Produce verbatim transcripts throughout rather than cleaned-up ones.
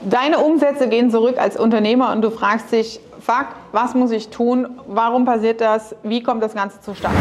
Deine Umsätze gehen zurück als Unternehmer und du fragst dich, fuck, was muss ich tun? Warum passiert das? Wie kommt das Ganze zustande?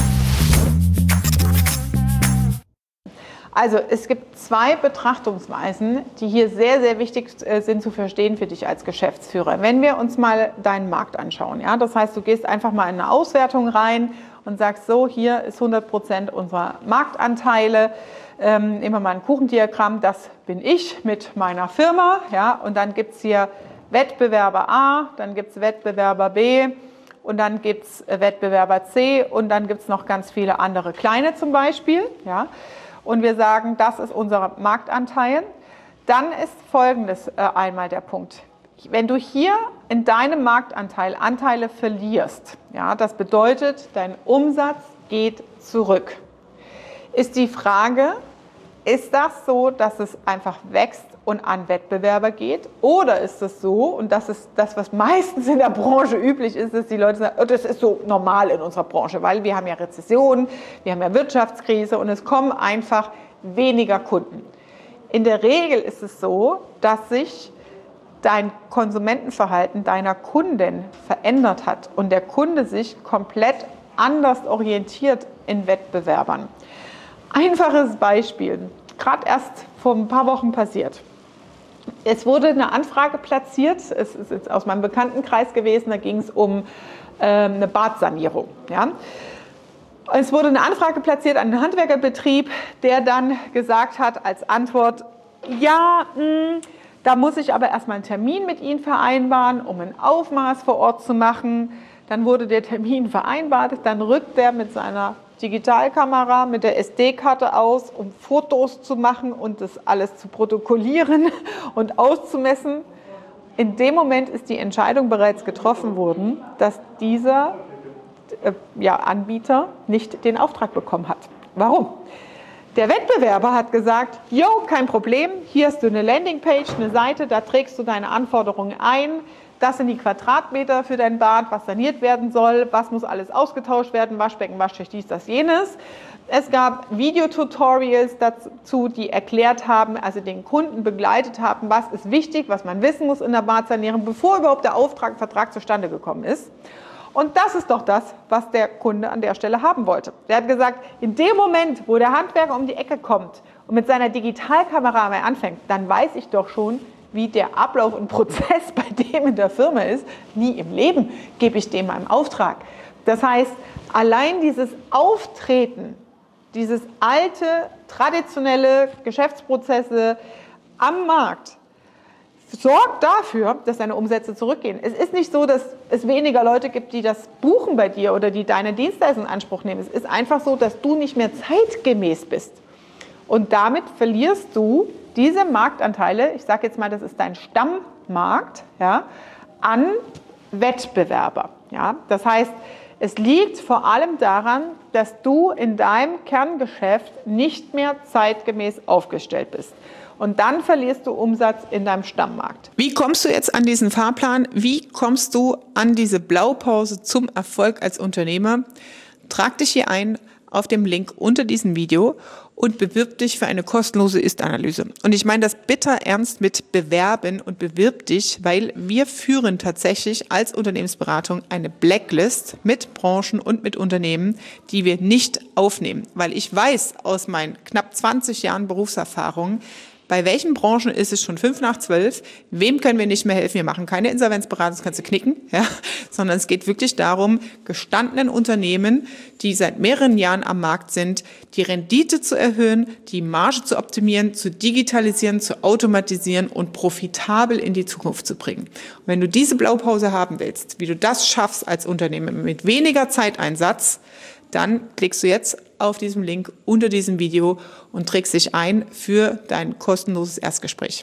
Also es gibt zwei Betrachtungsweisen, die hier sehr, sehr wichtig sind zu verstehen für dich als Geschäftsführer. Wenn wir uns mal deinen Markt anschauen, ja, das heißt, du gehst einfach mal in eine Auswertung rein und sagst so, hier ist hundert Prozent unserer Marktanteile, ähm, immer mal ein Kuchendiagramm, das bin ich mit meiner Firma, ja, und dann gibt es hier Wettbewerber A, dann gibt es Wettbewerber B und dann gibt es Wettbewerber C und dann gibt es noch ganz viele andere kleine zum Beispiel, ja. Und wir sagen, das ist unser Marktanteil, dann ist Folgendes äh, einmal der Punkt. Wenn du hier in deinem Marktanteil Anteile verlierst, ja, das bedeutet, dein Umsatz geht zurück, ist die Frage, ist das so, dass es einfach wächst und an Wettbewerber geht? Oder ist es so, und das ist das, was meistens in der Branche üblich ist, dass die Leute sagen, oh, das ist so normal in unserer Branche, weil wir haben ja Rezession, wir haben ja Wirtschaftskrise und es kommen einfach weniger Kunden. In der Regel ist es so, dass sich dein Konsumentenverhalten deiner Kundin verändert hat und der Kunde sich komplett anders orientiert in Wettbewerbern. Einfaches Beispiel, gerade erst vor ein paar Wochen passiert. Es wurde eine Anfrage platziert, es ist jetzt aus meinem Bekanntenkreis gewesen, da ging es um äh, eine Badsanierung. Ja. Es wurde eine Anfrage platziert an einen Handwerkerbetrieb, der dann gesagt hat als Antwort, ja, mh, da muss ich aber erstmal einen Termin mit Ihnen vereinbaren, um ein Aufmaß vor Ort zu machen. Dann wurde der Termin vereinbart, dann rückt er mit seiner Digitalkamera, mit der S D-Karte aus, um Fotos zu machen und das alles zu protokollieren und auszumessen. In dem Moment ist die Entscheidung bereits getroffen worden, dass dieser äh, ja, Anbieter nicht den Auftrag bekommen hat. Warum? Der Wettbewerber hat gesagt, jo, kein Problem, hier hast du eine Landingpage, eine Seite, da trägst du deine Anforderungen ein, das sind die Quadratmeter für dein Bad, was saniert werden soll, was muss alles ausgetauscht werden, Waschbecken, Waschtisch, dies, das, jenes. Es gab Videotutorials dazu, die erklärt haben, also den Kunden begleitet haben, was ist wichtig, was man wissen muss in der Badsanierung, bevor überhaupt der Auftrag, Vertrag zustande gekommen ist. Und das ist doch das, was der Kunde an der Stelle haben wollte. Der hat gesagt, in dem Moment, wo der Handwerker um die Ecke kommt und mit seiner Digitalkamera mal anfängt, dann weiß ich doch schon, wie der Ablauf und Prozess bei dem in der Firma ist. Nie im Leben gebe ich dem einen Auftrag. Das heißt, allein dieses Auftreten, dieses alte, traditionelle Geschäftsprozesse am Markt, sorgt dafür, dass deine Umsätze zurückgehen. Es ist nicht so, dass es weniger Leute gibt, die das buchen bei dir oder die deine Dienstleistung in Anspruch nehmen. Es ist einfach so, dass du nicht mehr zeitgemäß bist. Und damit verlierst du diese Marktanteile, ich sage jetzt mal, das ist dein Stammmarkt, ja, an Wettbewerber. Ja. Das heißt, es liegt vor allem daran, dass du in deinem Kerngeschäft nicht mehr zeitgemäß aufgestellt bist. Und dann verlierst du Umsatz in deinem Stammmarkt. Wie kommst du jetzt an diesen Fahrplan? Wie kommst du an diese Blaupause zum Erfolg als Unternehmer? Trag dich hier ein auf dem Link unter diesem Video und bewirb dich für eine kostenlose Ist-Analyse. Und ich meine das bitter ernst mit bewerben und bewirb dich, weil wir führen tatsächlich als Unternehmensberatung eine Blacklist mit Branchen und mit Unternehmen, die wir nicht aufnehmen. Weil ich weiß aus meinen knapp zwanzig Jahren Berufserfahrung, bei welchen Branchen ist es schon fünf nach zwölf? Wem können wir nicht mehr helfen? Wir machen keine Insolvenzberatung, das kannst du knicken, ja? Sondern es geht wirklich darum, gestandenen Unternehmen, die seit mehreren Jahren am Markt sind, die Rendite zu erhöhen, die Marge zu optimieren, zu digitalisieren, zu automatisieren und profitabel in die Zukunft zu bringen. Und wenn du diese Blaupause haben willst, wie du das schaffst als Unternehmen mit weniger Zeiteinsatz, dann klickst du jetzt auf diesem Link unter diesem Video und trägst dich ein für dein kostenloses Erstgespräch.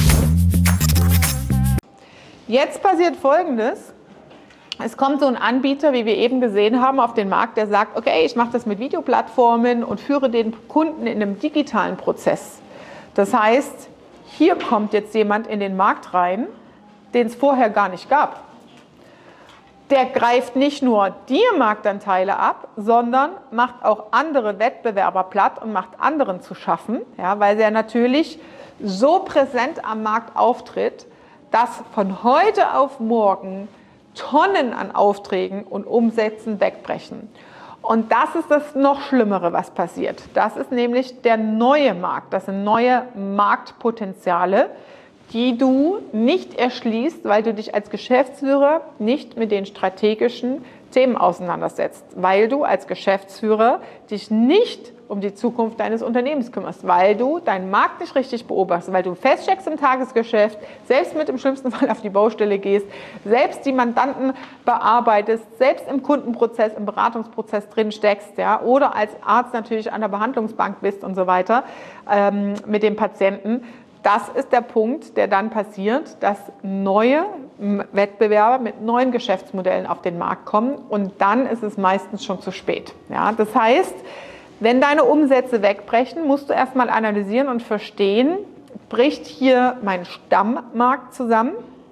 Jetzt passiert Folgendes. Es kommt so ein Anbieter, wie wir eben gesehen haben, auf den Markt, der sagt, okay, ich mache das mit Videoplattformen und führe den Kunden in einem digitalen Prozess. Das heißt, hier kommt jetzt jemand in den Markt rein, den es vorher gar nicht gab. Der greift nicht nur die Marktanteile ab, sondern macht auch andere Wettbewerber platt und macht anderen zu schaffen, ja, weil er natürlich so präsent am Markt auftritt, dass von heute auf morgen Tonnen an Aufträgen und Umsätzen wegbrechen. Und das ist das noch Schlimmere, was passiert. Das ist nämlich der neue Markt. Das sind neue Marktpotenziale, die du nicht erschließt, weil du dich als Geschäftsführer nicht mit den strategischen Themen auseinandersetzt, weil du als Geschäftsführer dich nicht um die Zukunft deines Unternehmens kümmerst, weil du deinen Markt nicht richtig beobachtest, weil du feststeckst im Tagesgeschäft, selbst mit im schlimmsten Fall auf die Baustelle gehst, selbst die Mandanten bearbeitest, selbst im Kundenprozess, im Beratungsprozess drin steckst, ja, oder als Arzt natürlich an der Behandlungsbank bist und so weiter ähm, mit dem Patienten. Das ist der Punkt, der dann passiert, dass neue Wettbewerber mit neuen Geschäftsmodellen auf den Markt kommen und dann ist es meistens schon zu spät. Ja, das heißt, wenn deine Umsätze wegbrechen, musst du erstmal analysieren und verstehen, bricht hier mein Stammmarkt zusammen,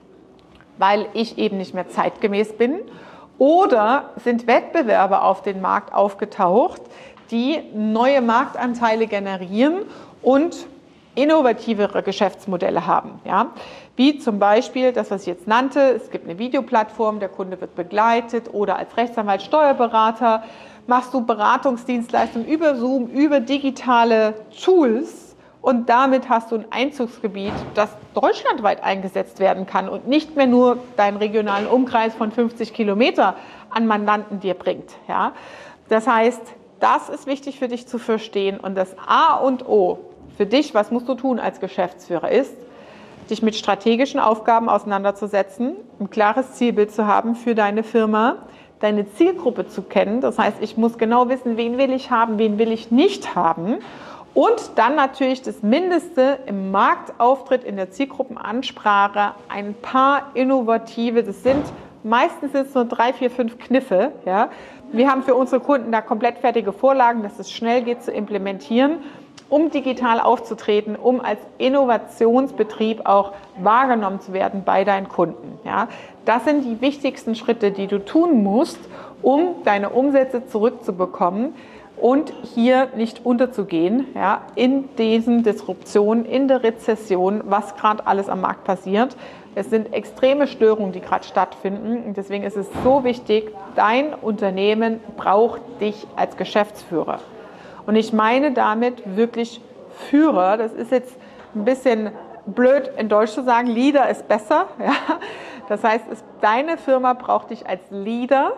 weil ich eben nicht mehr zeitgemäß bin, oder sind Wettbewerber auf den Markt aufgetaucht, die neue Marktanteile generieren und innovativere Geschäftsmodelle haben. Ja? Wie zum Beispiel das, was ich jetzt nannte, es gibt eine Videoplattform, der Kunde wird begleitet oder als Rechtsanwalt, Steuerberater machst du Beratungsdienstleistungen über Zoom, über digitale Tools und damit hast du ein Einzugsgebiet, das deutschlandweit eingesetzt werden kann und nicht mehr nur deinen regionalen Umkreis von fünfzig Kilometer an Mandanten dir bringt. Ja? Das heißt, das ist wichtig für dich zu verstehen und das A und O für dich, was musst du tun als Geschäftsführer, ist, dich mit strategischen Aufgaben auseinanderzusetzen, ein klares Zielbild zu haben für deine Firma, deine Zielgruppe zu kennen. Das heißt, ich muss genau wissen, wen will ich haben, wen will ich nicht haben. Und dann natürlich das Mindeste im Marktauftritt, in der Zielgruppenansprache, ein paar innovative, das sind meistens jetzt nur drei, vier, fünf Kniffe. Ja. Wir haben für unsere Kunden da komplett fertige Vorlagen, dass es schnell geht zu implementieren, um digital aufzutreten, um als Innovationsbetrieb auch wahrgenommen zu werden bei deinen Kunden. Ja, das sind die wichtigsten Schritte, die du tun musst, um deine Umsätze zurückzubekommen und hier nicht unterzugehen, ja, in diesen Disruptionen, in der Rezession, was gerade alles am Markt passiert. Es sind extreme Störungen, die gerade stattfinden und deswegen ist es so wichtig, dein Unternehmen braucht dich als Geschäftsführer. Und ich meine damit wirklich Führer. Das ist jetzt ein bisschen blöd in Deutsch zu sagen, Leader ist besser. Ja? Das heißt, es, deine Firma braucht dich als Leader,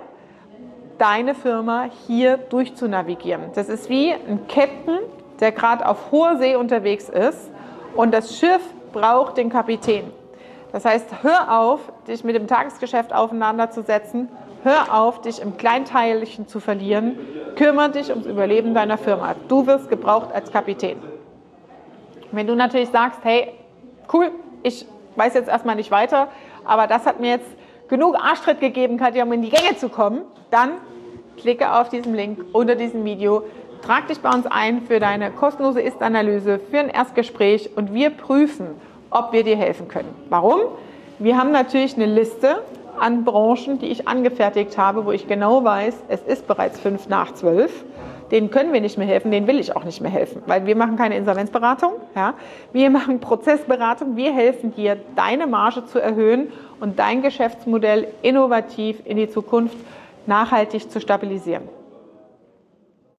deine Firma hier durchzunavigieren. Das ist wie ein Captain, der gerade auf hoher See unterwegs ist und das Schiff braucht den Kapitän. Das heißt, hör auf, dich mit dem Tagesgeschäft auseinanderzusetzen. Hör auf, dich im Kleinteilchen zu verlieren. Kümmere dich ums Überleben deiner Firma. Du wirst gebraucht als Kapitän. Wenn du natürlich sagst, hey, cool, ich weiß jetzt erstmal nicht weiter, aber das hat mir jetzt genug Arschtritt gegeben, Katja, um in die Gänge zu kommen, dann klicke auf diesen Link unter diesem Video, trag dich bei uns ein für deine kostenlose Ist-Analyse, für ein Erstgespräch und wir prüfen, ob wir dir helfen können. Warum? Wir haben natürlich eine Liste an Branchen, die ich angefertigt habe, wo ich genau weiß, es ist bereits fünf nach zwölf. Denen können wir nicht mehr helfen, denen will ich auch nicht mehr helfen, weil wir machen keine Insolvenzberatung, ja? Wir machen Prozessberatung, wir helfen dir, deine Marge zu erhöhen und dein Geschäftsmodell innovativ in die Zukunft nachhaltig zu stabilisieren.